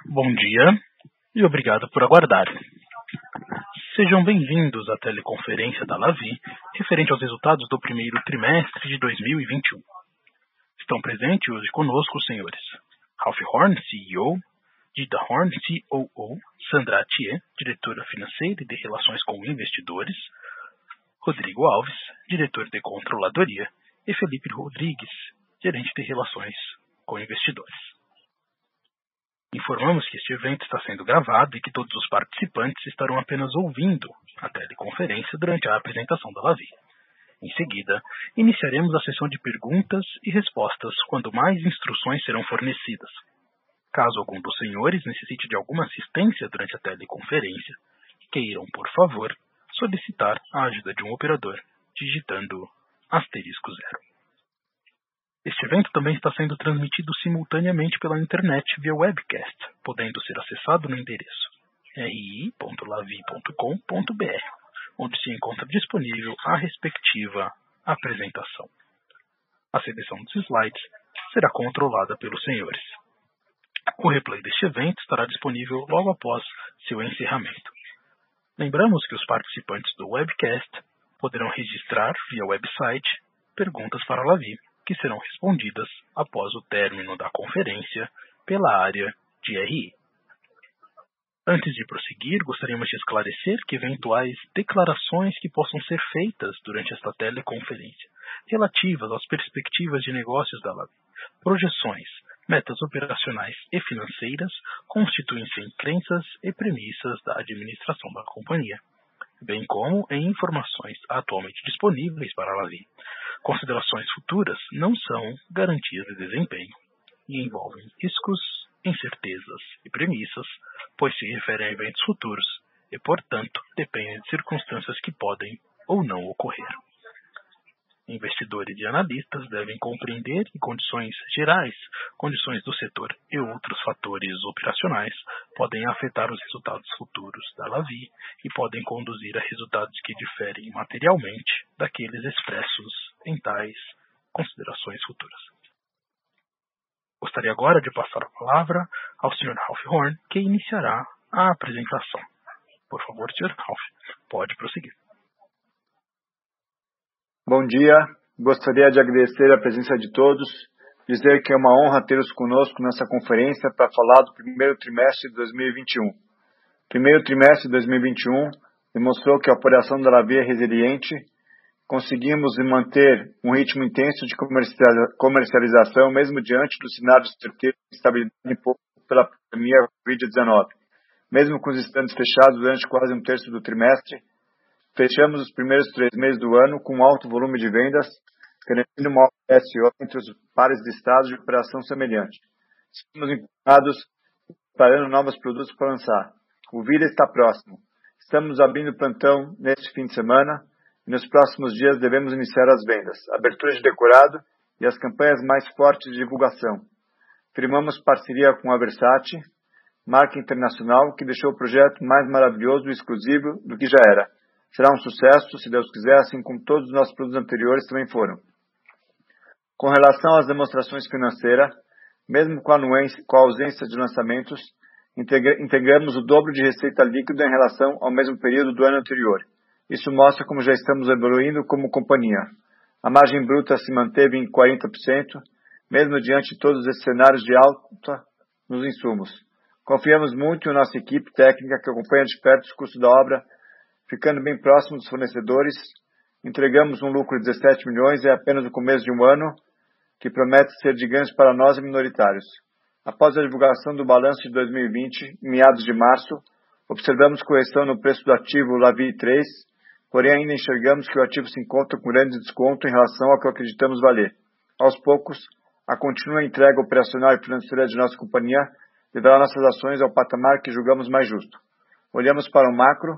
Bom dia e obrigado por aguardar. Sejam bem-vindos à teleconferência da Lavvi, referente aos resultados do primeiro trimestre de 2021. Estão presentes hoje conosco os senhores Ralph Horn, CEO, Dita Horn, COO, Sandra Atier, diretora financeira e de relações com investidores, Rodrigo Alves, diretor de controladoria, e Felipe Rodrigues, gerente de relações com investidores. Informamos que este evento está sendo gravado e que todos os participantes estarão apenas ouvindo a teleconferência durante a apresentação da Lavvi. Em seguida, iniciaremos a sessão de perguntas e respostas quando mais instruções serão fornecidas. Caso algum dos senhores necessite de alguma assistência durante a teleconferência, queiram, por favor, solicitar a ajuda de um operador, digitando *0. Este evento também está sendo transmitido simultaneamente pela internet via webcast, podendo ser acessado no endereço ri.lavvi.com.br, onde se encontra disponível a respectiva apresentação. A seleção dos slides será controlada pelos senhores. O replay deste evento estará disponível logo após seu encerramento. Lembramos que os participantes do webcast poderão registrar via website perguntas para a Lavvi, que serão respondidas após o término da conferência pela área de RI. Antes de prosseguir, gostaríamos de esclarecer que eventuais declarações que possam ser feitas durante esta teleconferência, relativas às perspectivas de negócios da Lavvi, projeções, metas operacionais e financeiras, constituem-se em crenças e premissas da administração da companhia, bem como em informações atualmente disponíveis para a Lavvi. Considerações futuras não são garantias de desempenho e envolvem riscos, incertezas e premissas, pois se referem a eventos futuros e, portanto, dependem de circunstâncias que podem ou não ocorrer. Investidores e analistas devem compreender que condições gerais, condições do setor e outros fatores operacionais podem afetar os resultados futuros da Lavvi e podem conduzir a resultados que diferem materialmente daqueles expressos em tais considerações futuras. Gostaria agora de passar a palavra ao Sr. Ralph Horn, que iniciará a apresentação. Por favor, Sr. Ralph, pode prosseguir. Bom dia, gostaria de agradecer a presença de todos, dizer que é uma honra tê-los conosco nessa conferência para falar do primeiro trimestre de 2021. O primeiro trimestre de 2021 demonstrou que a operação da Lavvi é resiliente, conseguimos manter um ritmo intenso de comercialização, mesmo diante do cenário de certeza e estabilidade imposto pela pandemia Covid-19. Mesmo com os estandes fechados durante quase um terço do trimestre, fechamos os primeiros 3 meses do ano com um alto volume de vendas, garantindo uma SO entre os pares de estados de operação semelhante. Estamos empenhados preparando novos produtos para lançar. O Vira está próximo. Estamos abrindo plantão neste fim de semana e nos próximos dias devemos iniciar as vendas, abertura de decorado e as campanhas mais fortes de divulgação. Firmamos parceria com a Versace, marca internacional que deixou o projeto mais maravilhoso e exclusivo do que já era. Será um sucesso, se Deus quiser, assim como todos os nossos produtos anteriores também foram. Com relação às demonstrações financeiras, mesmo com a ausência de lançamentos, integramos o dobro de receita líquida em relação ao mesmo período do ano anterior. Isso mostra como já estamos evoluindo como companhia. A margem bruta se manteve em 40%, mesmo diante de todos esses cenários de alta nos insumos. Confiamos muito em nossa equipe técnica que acompanha de perto os custos da obra, ficando bem próximo dos fornecedores. Entregamos um lucro de 17 milhões e é apenas o começo de um ano que promete ser de ganhos para nós e minoritários. Após a divulgação do balanço de 2020, em meados de março, observamos correção no preço do ativo Lavvi 3, porém ainda enxergamos que o ativo se encontra com grande desconto em relação ao que acreditamos valer. Aos poucos, a contínua entrega operacional e financeira de nossa companhia levará nossas ações ao patamar que julgamos mais justo. Olhando para o macro,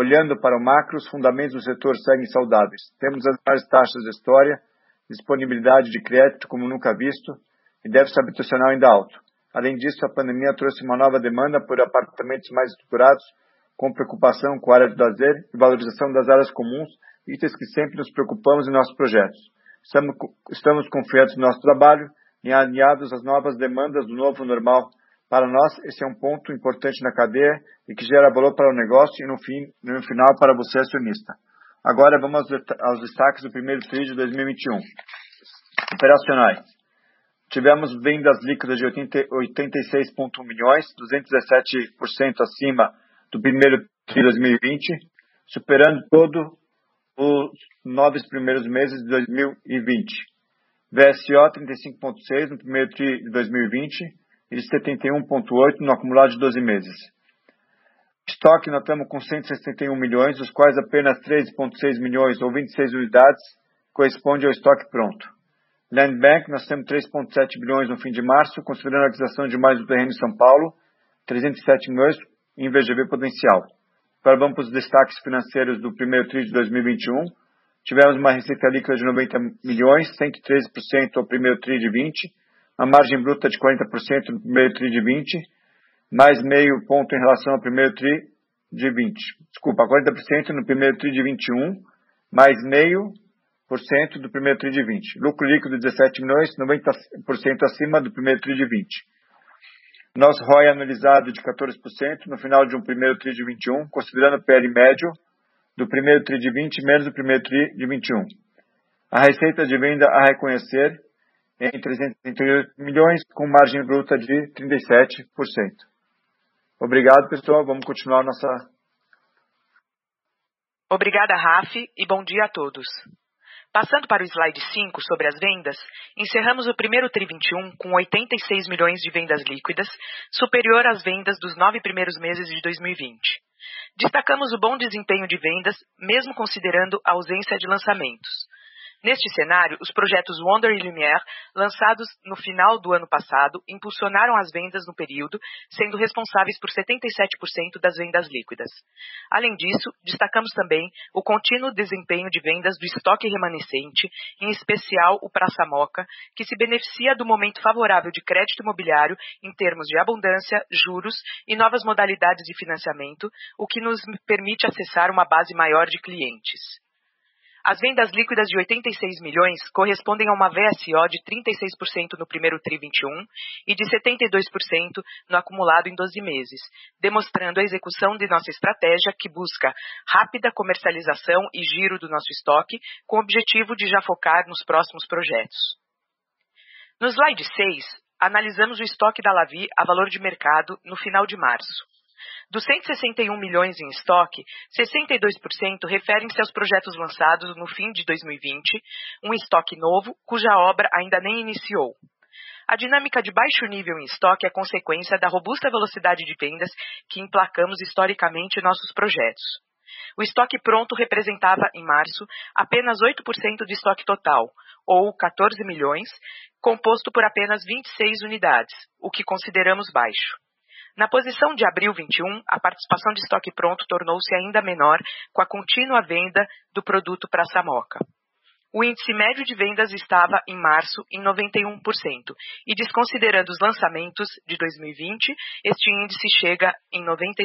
os fundamentos do setor seguem saudáveis. Temos as maiores taxas de história, disponibilidade de crédito como nunca visto e déficit habitacional ainda alto. Além disso, a pandemia trouxe uma nova demanda por apartamentos mais estruturados, com preocupação com a área de lazer e valorização das áreas comuns, itens que sempre nos preocupamos em nossos projetos. Estamos confiantes no nosso trabalho e alinhados às novas demandas do novo normal Para nós, esse é um ponto importante na cadeia e que gera valor para o negócio e, no final, para você, acionista. Agora, vamos aos destaques do primeiro TRI de 2021. Operacionais. Tivemos vendas líquidas de 86,1 milhões, 217% acima do primeiro TRI de 2020, superando todos os 9 primeiros meses de 2020. VSO 35,6 no primeiro TRI de 2020 e de 71,8 no acumulado de 12 meses. Estoque, nós estamos com 161 milhões, dos quais apenas 13,6 milhões ou 26 unidades corresponde ao estoque pronto. Land Bank, nós temos 3,7 bilhões no fim de março, considerando a aquisição de mais um terreno em São Paulo, 307 milhões em VGV potencial. Agora vamos para os destaques financeiros do primeiro TRI de 2021. Tivemos uma receita líquida de 90 milhões, 113% ao primeiro TRI de 20, uma margem bruta de 40% no primeiro TRI de 20, mais meio ponto em relação ao primeiro TRI de 20. Desculpa, 40% no primeiro TRI de 21, mais meio por cento do primeiro TRI de 20. Lucro líquido de 17 milhões, 90% acima do primeiro TRI de 20. Nosso ROI anualizado de 14% no final de um primeiro TRI de 21, considerando o PL médio do primeiro TRI de 20 menos do primeiro TRI de 21. A receita de venda a reconhecer em 338 milhões, com margem bruta de 37%. Obrigado, pessoal. Vamos continuar nossa... Obrigada, Raf, e bom dia a todos. Passando para o slide 5 sobre as vendas, encerramos o primeiro TRI 21 com 86 milhões de vendas líquidas, superior às vendas dos 9 primeiros meses de 2020. Destacamos o bom desempenho de vendas, mesmo considerando a ausência de lançamentos. Neste cenário, os projetos Wonder e Lumière, lançados no final do ano passado, impulsionaram as vendas no período, sendo responsáveis por 77% das vendas líquidas. Além disso, destacamos também o contínuo desempenho de vendas do estoque remanescente, em especial o Praça Mooca, que se beneficia do momento favorável de crédito imobiliário em termos de abundância, juros e novas modalidades de financiamento, o que nos permite acessar uma base maior de clientes. As vendas líquidas de 86 milhões correspondem a uma VSO de 36% no primeiro TRI 21 e de 72% no acumulado em 12 meses, demonstrando a execução de nossa estratégia que busca rápida comercialização e giro do nosso estoque, com o objetivo de já focar nos próximos projetos. No slide 6, analisamos o estoque da Lavi a valor de mercado no final de março. Dos 161 milhões em estoque, 62% referem-se aos projetos lançados no fim de 2020, um estoque novo cuja obra ainda nem iniciou. A dinâmica de baixo nível em estoque é consequência da robusta velocidade de vendas que emplacamos historicamente em nossos projetos. O estoque pronto representava, em março, apenas 8% do estoque total, ou 14 milhões, composto por apenas 26 unidades, o que consideramos baixo. Na posição de abril 21, a participação de estoque pronto tornou-se ainda menor com a contínua venda do produto Praça Mooca. O índice médio de vendas estava, em março, em 91%, e desconsiderando os lançamentos de 2020, este índice chega em 97%.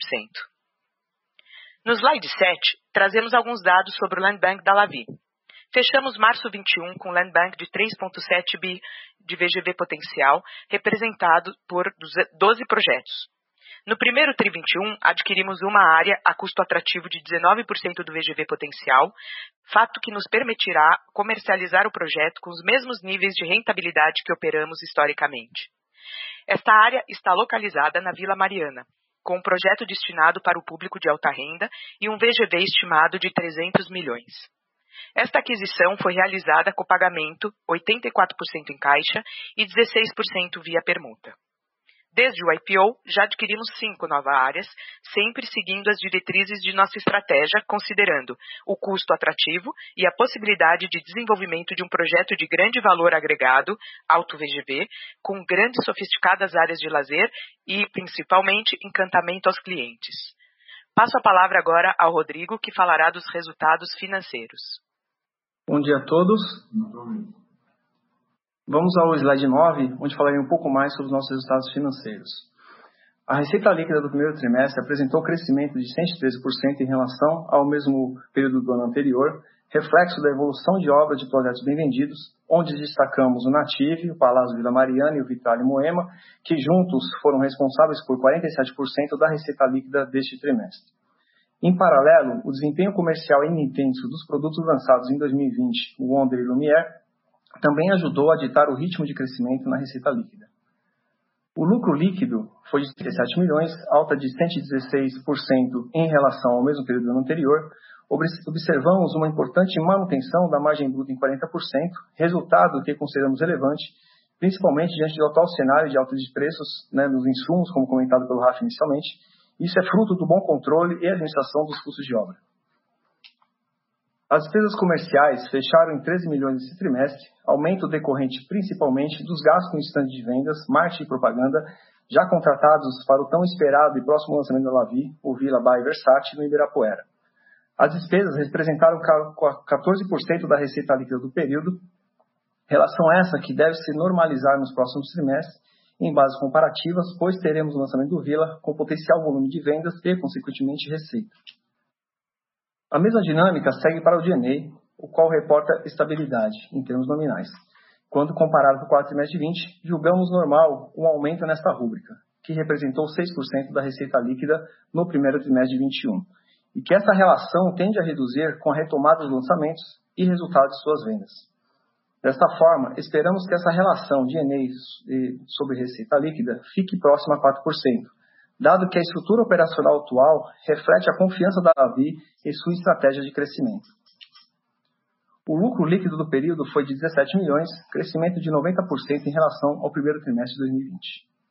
No slide 7, trazemos alguns dados sobre o Land Bank da Lavi. Fechamos março 21 com Land Bank de 3,7 bi de VGV potencial, representado por 12 projetos. No primeiro TRI 21, adquirimos uma área a custo atrativo de 19% do VGV potencial, fato que nos permitirá comercializar o projeto com os mesmos níveis de rentabilidade que operamos historicamente. Esta área está localizada na Vila Mariana, com um projeto destinado para o público de alta renda e um VGV estimado de 300 milhões. Esta aquisição foi realizada com pagamento 84% em caixa e 16% via permuta. Desde o IPO, já adquirimos 5 novas áreas, sempre seguindo as diretrizes de nossa estratégia, considerando o custo atrativo e a possibilidade de desenvolvimento de um projeto de grande valor agregado, alto VGV, com grandes sofisticadas áreas de lazer e, principalmente, encantamento aos clientes. Passo a palavra agora ao Rodrigo, que falará dos resultados financeiros. Bom dia a todos. Vamos ao slide 9, onde falarei um pouco mais sobre os nossos resultados financeiros. A receita líquida do primeiro trimestre apresentou crescimento de 113% em relação ao mesmo período do ano anterior, reflexo da evolução de obras de projetos bem vendidos, onde destacamos o Native, o Palácio Vila Mariana e o Vitale Moema, que juntos foram responsáveis por 47% da receita líquida deste trimestre. Em paralelo, o desempenho comercial intenso dos produtos lançados em 2020, o Wonder e o Lumière, também ajudou a ditar o ritmo de crescimento na receita líquida. O lucro líquido foi de 37 milhões, alta de 116% em relação ao mesmo período do ano anterior. Observamos uma importante manutenção da margem bruta em 40%, resultado que consideramos relevante, principalmente diante do atual cenário de alta de preços, nos insumos, como comentado pelo Rafa inicialmente. Isso é fruto do bom controle e administração dos custos de obra. As despesas comerciais fecharam em 13 milhões nesse trimestre, aumento decorrente principalmente dos gastos com stand de vendas, marketing e propaganda, já contratados para o tão esperado e próximo lançamento da Lavi, o Villa by Versace, no Ibirapuera. As despesas representaram 14% da receita líquida do período, relação essa que deve se normalizar nos próximos trimestres, em bases comparativas, pois teremos o lançamento do Villa com potencial volume de vendas e, consequentemente, receita. A mesma dinâmica segue para o D&A, o qual reporta estabilidade em termos nominais. Quando comparado com o quarto trimestre de 20, julgamos normal um aumento nesta rúbrica, que representou 6% da receita líquida no primeiro trimestre de 21, e que essa relação tende a reduzir com a retomada dos lançamentos e resultados de suas vendas. Desta forma, esperamos que essa relação de D&A sobre receita líquida fique próxima a 4%, dado que a estrutura operacional atual reflete a confiança da Lavi e sua estratégia de crescimento. O lucro líquido do período foi de 17 milhões, crescimento de 90% em relação ao primeiro trimestre de 2020.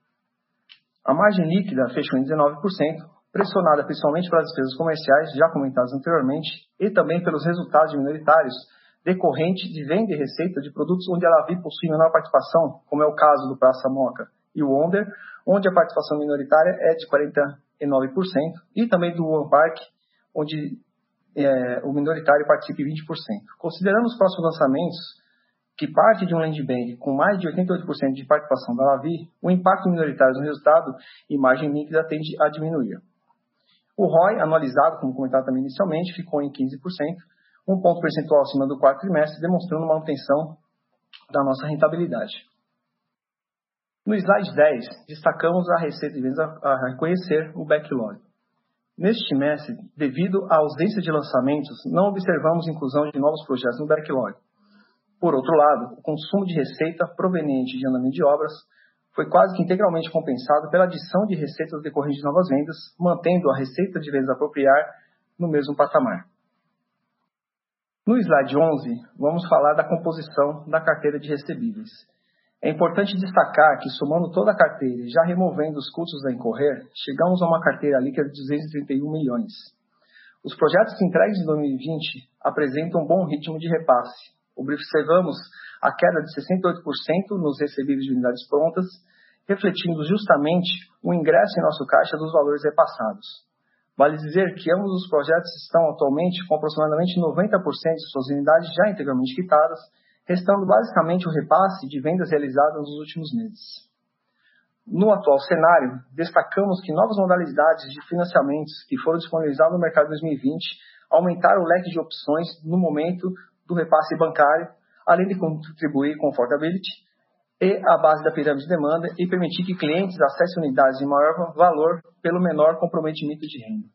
A margem líquida fechou em 19%, pressionada principalmente pelas despesas comerciais, já comentadas anteriormente, e também pelos resultados minoritários decorrente de venda e receita de produtos onde a Lavi possui menor participação, como é o caso do Praça Moca e o Wonder, onde a participação minoritária é de 49%, e também do One Park, onde o minoritário participa em 20%. Considerando os próximos lançamentos, que parte de um land bank com mais de 88% de participação da Lavi, o impacto minoritário no resultado e margem líquida tende a diminuir. O ROI, anualizado, como comentado também inicialmente, ficou em 15%, um ponto percentual acima do quarto trimestre, demonstrando manutenção da nossa rentabilidade. No slide 10, destacamos a receita de vendas a reconhecer o backlog. Neste trimestre, devido à ausência de lançamentos, não observamos inclusão de novos projetos no backlog. Por outro lado, o consumo de receita proveniente de andamento de obras foi quase que integralmente compensado pela adição de receitas decorrentes de novas vendas, mantendo a receita de vendas a apropriar no mesmo patamar. No slide 11, vamos falar da composição da carteira de recebíveis. É importante destacar que, somando toda a carteira e já removendo os custos a incorrer, chegamos a uma carteira líquida de 231 milhões. Os projetos entregues em 2020 apresentam um bom ritmo de repasse. Observamos a queda de 68% nos recebíveis de unidades prontas, refletindo justamente o ingresso em nosso caixa dos valores repassados. Vale dizer que ambos os projetos estão atualmente com aproximadamente 90% de suas unidades já integralmente quitadas, restando basicamente o repasse de vendas realizadas nos últimos meses. No atual cenário, destacamos que novas modalidades de financiamentos que foram disponibilizadas no mercado em 2020 aumentaram o leque de opções no momento do repasse bancário, além de contribuir com o affordability e a base da pirâmide de demanda e permitir que clientes acessem unidades de maior valor pelo menor comprometimento de renda.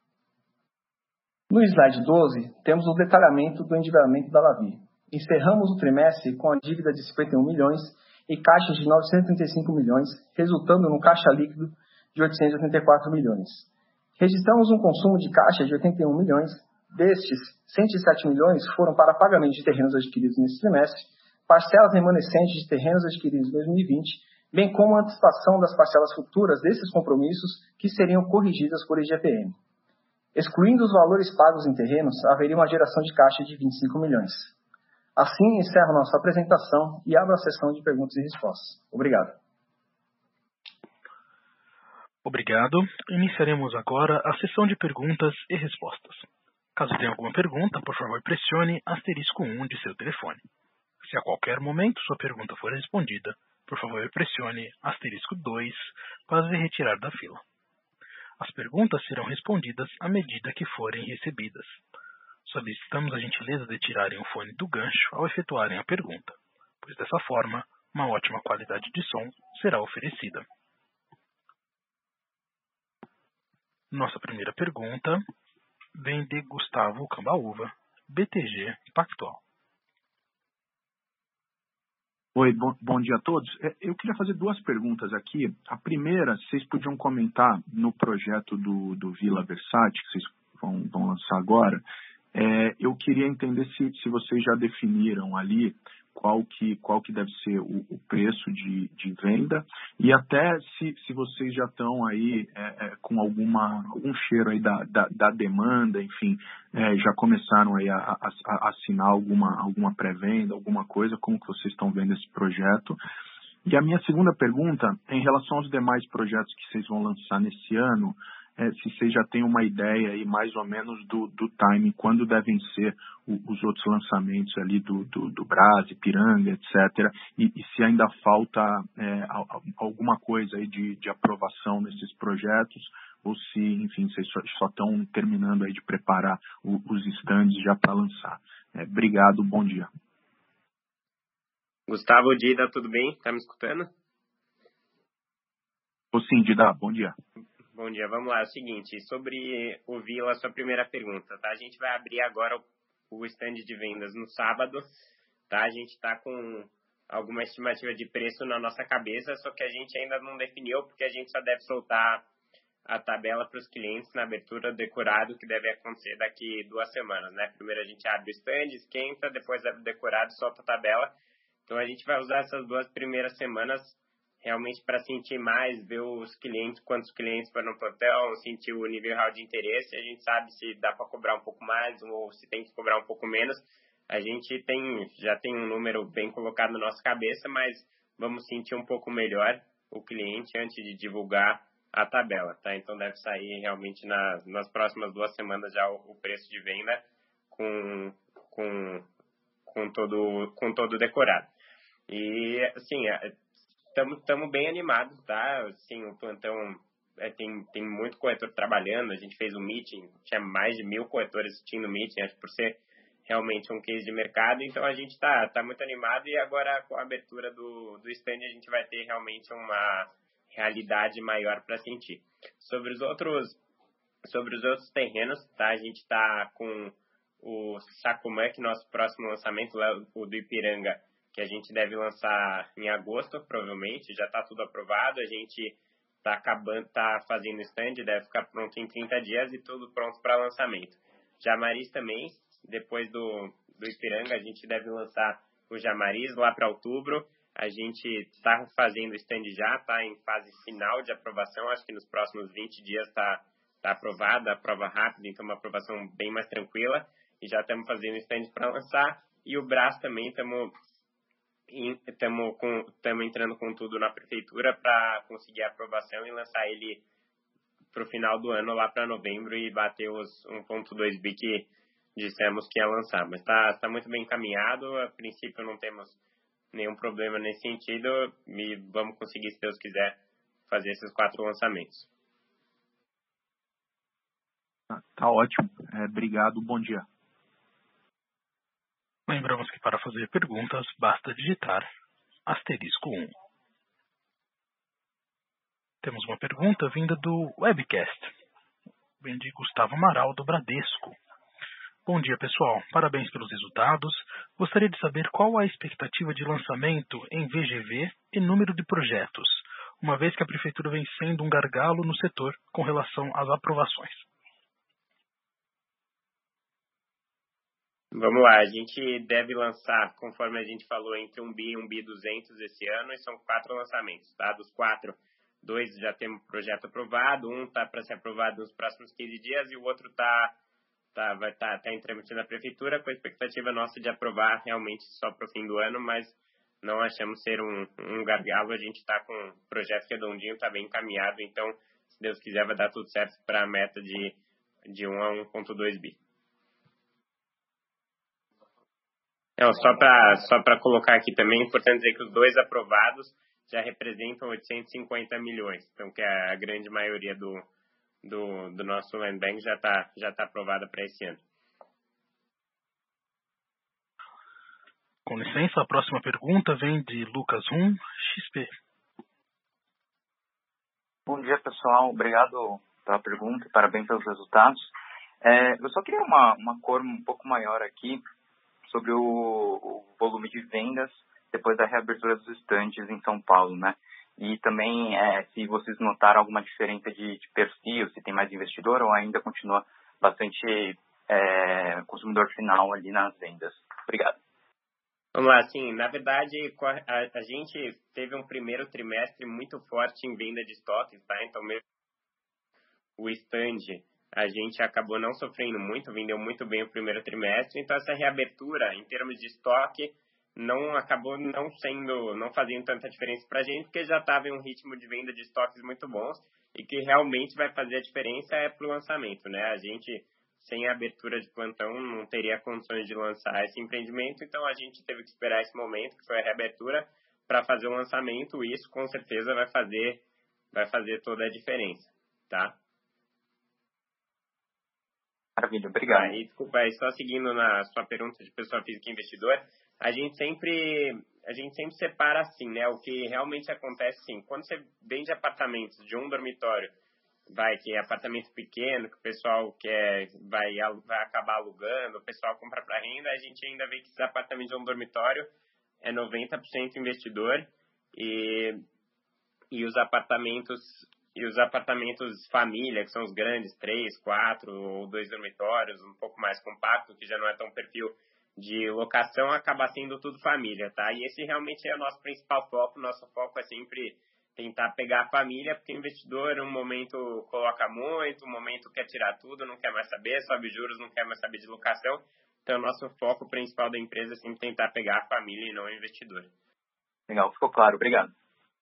No slide 12, temos o detalhamento do endividamento da Lavi. Encerramos o trimestre com a dívida de 51 milhões e caixas de 935 milhões, resultando no caixa líquido de 884 milhões. Registramos um consumo de caixa de 81 milhões, destes, 107 milhões foram para pagamento de terrenos adquiridos nesse trimestre, parcelas remanescentes de terrenos adquiridos em 2020, bem como a antecipação das parcelas futuras desses compromissos que seriam corrigidas por IGPM. Excluindo os valores pagos em terrenos, haveria uma geração de caixa de 25 milhões. Assim, encerro nossa apresentação e abro a sessão de perguntas e respostas. Obrigado. Obrigado. Iniciaremos agora a sessão de perguntas e respostas. Caso tenha alguma pergunta, por favor pressione *1 de seu telefone. Se a qualquer momento sua pergunta for respondida, por favor pressione *2 para se retirar da fila. As perguntas serão respondidas à medida que forem recebidas. Solicitamos a gentileza de tirarem o fone do gancho ao efetuarem a pergunta. pois dessa forma, uma ótima qualidade de som será oferecida. Nossa primeira pergunta vem de Gustavo Cambaúva, BTG Pactual. Oi, bom dia a todos. Eu queria fazer duas perguntas aqui. A primeira, vocês podiam comentar no projeto do Vila Versace, que vocês vão lançar agora. Eu queria entender se vocês já definiram ali qual que deve ser o preço de venda e até se vocês já estão aí com algum cheiro aí da demanda, enfim, já começaram aí a assinar alguma pré-venda, alguma coisa, como que vocês estão vendo esse projeto. E a minha segunda pergunta, em relação aos demais projetos que vocês vão lançar nesse ano, se vocês já têm uma ideia aí mais ou menos do timing, quando devem ser os outros lançamentos ali do Brás, Ipiranga, etc. E se ainda falta alguma coisa aí de aprovação nesses projetos, ou se, enfim, vocês só estão terminando aí de preparar os stands já para lançar. Obrigado, bom dia. Gustavo, Dida, tudo bem? Tá me escutando? Sim, Dida, bom dia. Bom dia, vamos lá. É o seguinte, sobre o Vila, sua primeira pergunta, tá? A gente vai abrir agora o stand de vendas no sábado, tá? A gente tá com alguma estimativa de preço na nossa cabeça, só que a gente ainda não definiu, porque a gente só deve soltar a tabela para os clientes na abertura do decorado, que deve acontecer daqui 2 semanas, né? Primeiro a gente abre o stand, esquenta, depois abre o decorado, solta a tabela. Então a gente vai usar essas 2 primeiras semanas realmente para sentir mais, ver os clientes, quantos clientes foram no plantão, sentir o nível real de interesse. A gente sabe se dá para cobrar um pouco mais ou se tem que cobrar um pouco menos. A gente já tem um número bem colocado na nossa cabeça, mas vamos sentir um pouco melhor o cliente antes de divulgar a tabela, tá? Então deve sair realmente nas próximas 2 semanas já o preço de venda com todo decorado. E assim, estamos bem animados, tá? Assim, o plantão tem muito corretor trabalhando. A gente fez um meeting, tinha mais de 1.000 corretores assistindo o meeting, acho que por ser realmente um case de mercado. Então a gente tá muito animado e agora com a abertura do stand a gente vai ter realmente uma realidade maior para sentir. Sobre os outros terrenos, tá? A gente tá com o Sacomã, que é nosso próximo lançamento, lá, o do Ipiranga, que a gente deve lançar em agosto, provavelmente, já está tudo aprovado, a gente tá fazendo stand, deve ficar pronto em 30 dias e tudo pronto para lançamento. Jamariz também, depois do Ipiranga, a gente deve lançar o Jamariz lá para outubro. A gente está fazendo stand já, está em fase final de aprovação, acho que nos próximos 20 dias está aprovada, a prova rápida, então uma aprovação bem mais tranquila, e já estamos fazendo stand para lançar. E o Brás também estamos entrando com tudo na prefeitura para conseguir a aprovação e lançar ele para o final do ano, lá para novembro, e bater os 1.2 bi que dissemos que ia lançar. Mas está muito bem encaminhado, a princípio não temos nenhum problema nesse sentido e vamos conseguir, se Deus quiser, fazer esses 4 lançamentos. Tá ótimo. Obrigado, bom dia. Lembramos que para fazer perguntas, basta digitar *1. Temos uma pergunta vinda do webcast. Vem de Gustavo Amaral, do Bradesco. Bom dia, pessoal. Parabéns pelos resultados. Gostaria de saber qual a expectativa de lançamento em VGV e número de projetos, uma vez que a Prefeitura vem sendo um gargalo no setor com relação às aprovações. Vamos lá, a gente deve lançar, conforme a gente falou, entre 1 bi e 1 bi 200 esse ano, e são 4 lançamentos, tá? Dos 4, 2 já temos projeto aprovado, um está para ser aprovado nos próximos 15 dias e o outro vai estar em trâmite na prefeitura, com a expectativa nossa de aprovar realmente só para o fim do ano, mas não achamos ser um gargalo. A gente está com um projeto redondinho, está bem encaminhado, então, se Deus quiser, vai dar tudo certo para a meta de 1 a 1.2 bi. Não, só para colocar aqui também, é importante dizer que os 2 aprovados já representam 850 milhões, então que a grande maioria do nosso land bank já tá aprovada para esse ano. Com licença, a próxima pergunta vem de Lucas Rum, XP. Bom dia, pessoal. Obrigado pela pergunta e parabéns pelos resultados. Eu só queria uma cor um pouco maior aqui sobre o volume de vendas depois da reabertura dos estandes em São Paulo, né? E também se vocês notaram alguma diferença de perfil, se tem mais investidor ou ainda continua bastante consumidor final ali nas vendas. Obrigado. Vamos lá, sim. Na verdade, a gente teve um primeiro trimestre muito forte em venda de estoques, tá? Então, mesmo o stand, a gente acabou não sofrendo muito, vendeu muito bem o primeiro trimestre. Então, essa reabertura, em termos de estoque, acabou não fazendo tanta diferença para a gente, porque já estava em um ritmo de venda de estoques muito bons e que realmente vai fazer a diferença para o lançamento, né? A gente, sem a abertura de plantão, não teria condições de lançar esse empreendimento, então a gente teve que esperar esse momento, que foi a reabertura, para fazer o lançamento, e isso com certeza vai fazer toda a diferença, tá? Maravilha, obrigado. Desculpa, só seguindo na sua pergunta de pessoa física e investidor, a gente sempre separa assim, né? O que realmente acontece, sim, quando você vende apartamentos de um dormitório, que é apartamento pequeno, que o pessoal vai acabar alugando, o pessoal compra para renda, a gente ainda vê que esses apartamentos de um dormitório é 90% investidor e os apartamentos família, que são os grandes, 3, 4 ou 2 dormitórios, um pouco mais compacto, que já não é tão perfil de locação, acaba sendo tudo família, tá? E esse realmente é o nosso principal foco. Nosso foco é sempre tentar pegar a família, porque o investidor, um momento coloca muito, um momento quer tirar tudo, não quer mais saber, sobe juros, não quer mais saber de locação. Então, o nosso foco principal da empresa é sempre tentar pegar a família e não o investidor. Legal, ficou claro. Obrigado.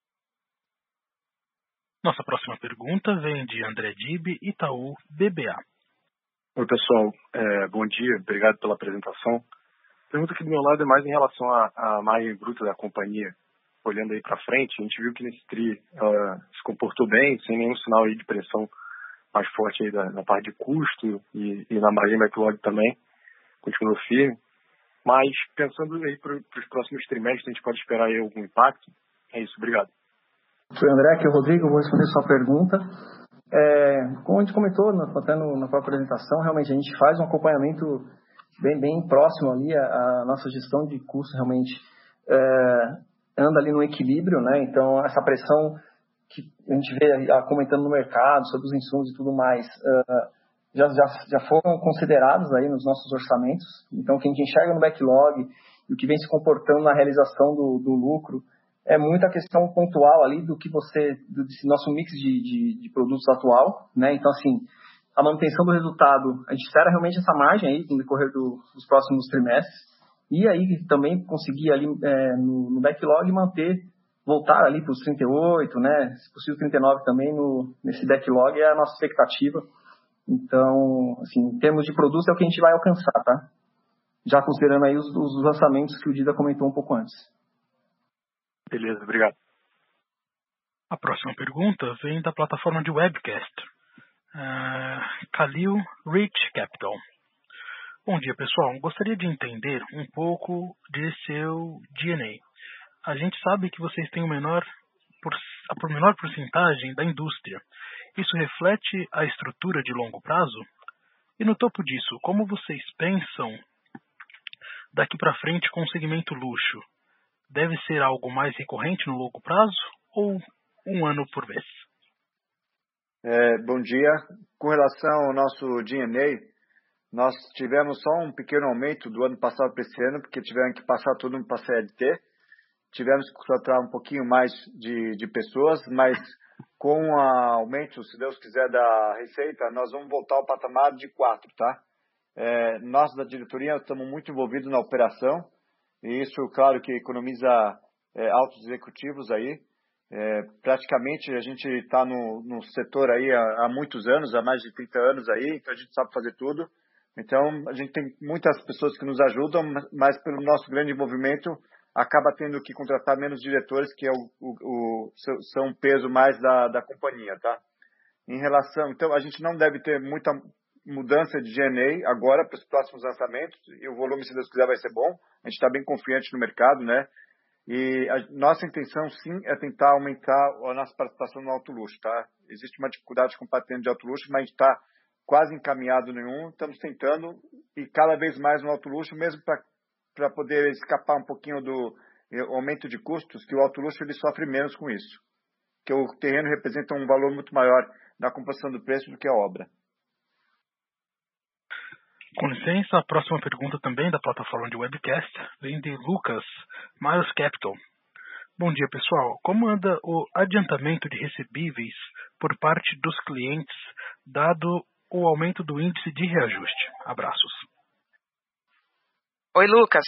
Nossa próxima pergunta vem de André Dib, Itaú BBA. Oi, pessoal. Bom dia. Obrigado pela apresentação. A pergunta aqui do meu lado é mais em relação à margem bruta da companhia. Olhando aí para frente, a gente viu que nesse TRI ela se comportou bem, sem nenhum sinal aí de pressão mais forte aí na parte de custo e na margem backlog também, continuou firme. Mas pensando aí para os próximos trimestres, a gente pode esperar aí algum impacto? É isso, obrigado. Foi André, aqui é o Rodrigo, vou responder sua pergunta. Como a gente comentou até na própria apresentação, realmente a gente faz um acompanhamento bem próximo ali, a nossa gestão de custos realmente anda ali no equilíbrio, né? Então, essa pressão que a gente vê comentando no mercado sobre os insumos e tudo mais, já foram considerados aí nos nossos orçamentos. Então, o que a gente enxerga no backlog e o que vem se comportando na realização do lucro é muita questão pontual ali desse nosso mix de produtos atual, né? Então, assim, a manutenção do resultado, a gente espera realmente essa margem aí no decorrer dos próximos trimestres. E aí também conseguir ali no backlog voltar ali para os 38, né? Se possível 39 também nesse backlog é a nossa expectativa. Então, assim, em termos de produtos é o que a gente vai alcançar, tá? Já considerando aí os lançamentos que o Dida comentou um pouco antes. Beleza, obrigado. A próxima pergunta vem da plataforma de webcast. Khalil Rich Capital. Bom dia, pessoal. Gostaria de entender um pouco de seu G&A. A gente sabe que vocês têm a menor porcentagem da indústria. Isso reflete a estrutura de longo prazo? E no topo disso, como vocês pensam daqui para frente com o segmento luxo? Deve ser algo mais recorrente no longo prazo ou um ano por vez? Bom dia. Com relação ao nosso G&A, nós tivemos só um pequeno aumento do ano passado para esse ano, porque tivemos que passar todo mundo para a CLT. Tivemos que contratar um pouquinho mais de pessoas, mas com o aumento, se Deus quiser, da receita, nós vamos voltar ao patamar de 4, tá? Nós da diretoria estamos muito envolvidos na operação, e isso, claro, que economiza altos executivos aí. Praticamente a gente está no setor aí há muitos anos, há mais de 30 anos aí, então a gente sabe fazer tudo. Então, a gente tem muitas pessoas que nos ajudam, mas pelo nosso grande envolvimento, acaba tendo que contratar menos diretores, que são um peso mais da companhia, tá? Em relação, então, a gente não deve ter mudança de G&A agora para os próximos lançamentos, e o volume, se Deus quiser, vai ser bom. A gente está bem confiante no mercado, né? E a nossa intenção, sim, é tentar aumentar a nossa participação no alto luxo, tá? Existe uma dificuldade com patente de alto luxo, mas a gente está quase encaminhado nenhum. Estamos tentando, e cada vez mais no alto luxo, mesmo para poder escapar um pouquinho do aumento de custos, que o alto luxo ele sofre menos com isso. Porque o terreno representa um valor muito maior na composição do preço do que a obra. Com licença, a próxima pergunta também da plataforma de webcast vem de Lucas, Miles Capital. Bom dia, pessoal. Como anda o adiantamento de recebíveis por parte dos clientes, dado o aumento do índice de reajuste? Abraços. Oi, Lucas.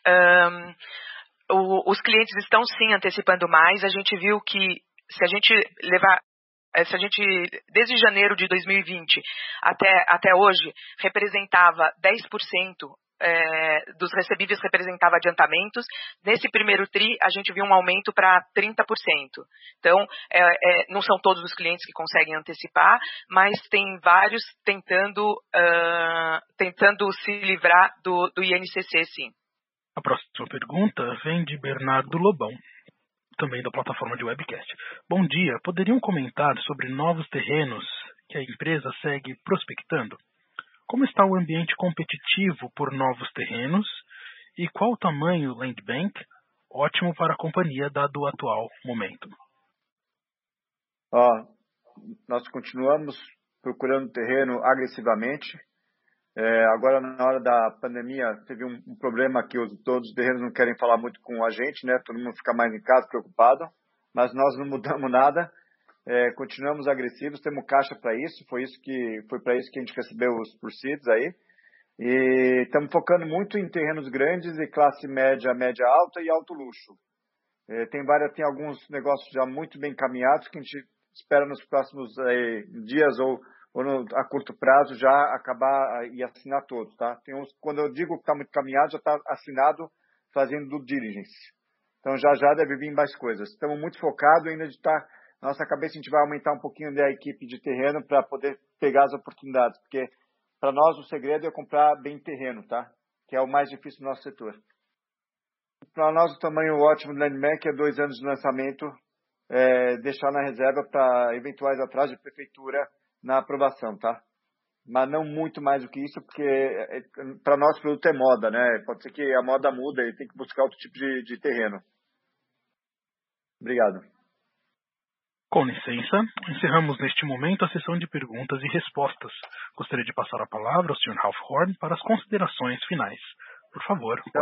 Os clientes estão sim antecipando mais. A gente viu que se a gente desde janeiro de 2020 até hoje, representava 10% dos recebíveis representava adiantamentos. Nesse primeiro TRI, a gente viu um aumento para 30%. Então, não são todos os clientes que conseguem antecipar, mas tem vários tentando se livrar do INCC, sim. A próxima pergunta vem de Bernardo Lobão, também da plataforma de webcast. Bom dia, poderiam comentar sobre novos terrenos que a empresa segue prospectando? Como está o ambiente competitivo por novos terrenos e qual o tamanho land bank ótimo para a companhia dado o atual momento? Nós continuamos procurando terreno agressivamente. Agora, na hora da pandemia, teve um problema que todos os terrenos não querem falar muito com a gente, né? Todo mundo fica mais em casa, preocupado. Mas nós não mudamos nada. Continuamos agressivos, temos caixa para isso. Foi para isso que a gente recebeu os proceeds aí. E estamos focando muito em terrenos grandes e classe média, média alta e alto luxo. Tem alguns negócios já muito bem encaminhados que a gente espera nos próximos dias ou a curto prazo já acabar e assinar todos, tá? Tem uns, quando eu digo que está muito caminhado, já está assinado fazendo due diligence. Então já deve vir mais coisas. Estamos muito focados ainda de estar, na nossa cabeça a gente vai aumentar um pouquinho da equipe de terreno para poder pegar as oportunidades, porque para nós o segredo é comprar bem terreno, tá? Que é o mais difícil do nosso setor. Para nós o tamanho ótimo do land bank é 2 anos de lançamento, deixar na reserva para eventuais atrasos de prefeitura na aprovação, tá? Mas não muito mais do que isso, porque para nós o produto é moda, né? Pode ser que a moda muda e tem que buscar outro tipo de terreno. Obrigado. Com licença, encerramos neste momento a sessão de perguntas e respostas. Gostaria de passar a palavra ao Sr. Ralph Horn para as considerações finais. Por favor. Então,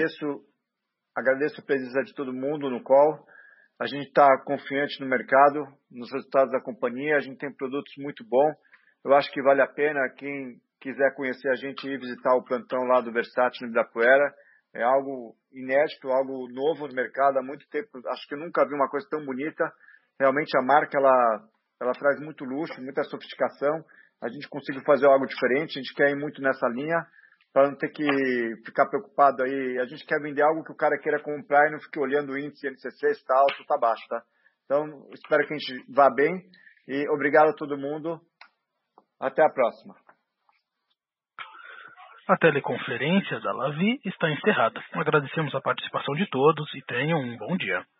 agradeço a presença de todo mundo no call. A gente está confiante no mercado, nos resultados da companhia. A gente tem produtos muito bons. Eu acho que vale a pena quem quiser conhecer a gente ir visitar o plantão lá do Versace no Ibirapuera. É algo inédito, algo novo no mercado há muito tempo. Acho que eu nunca vi uma coisa tão bonita. Realmente a marca ela traz muito luxo, muita sofisticação. A gente conseguiu fazer algo diferente. A gente quer ir muito nessa linha, para não ter que ficar preocupado aí. A gente quer vender algo que o cara queira comprar e não fique olhando o índice NCC, se está alto ou está baixo, tá? Então, espero que a gente vá bem e obrigado a todo mundo. Até a próxima. A teleconferência da Lavi está encerrada. Agradecemos a participação de todos e tenham um bom dia.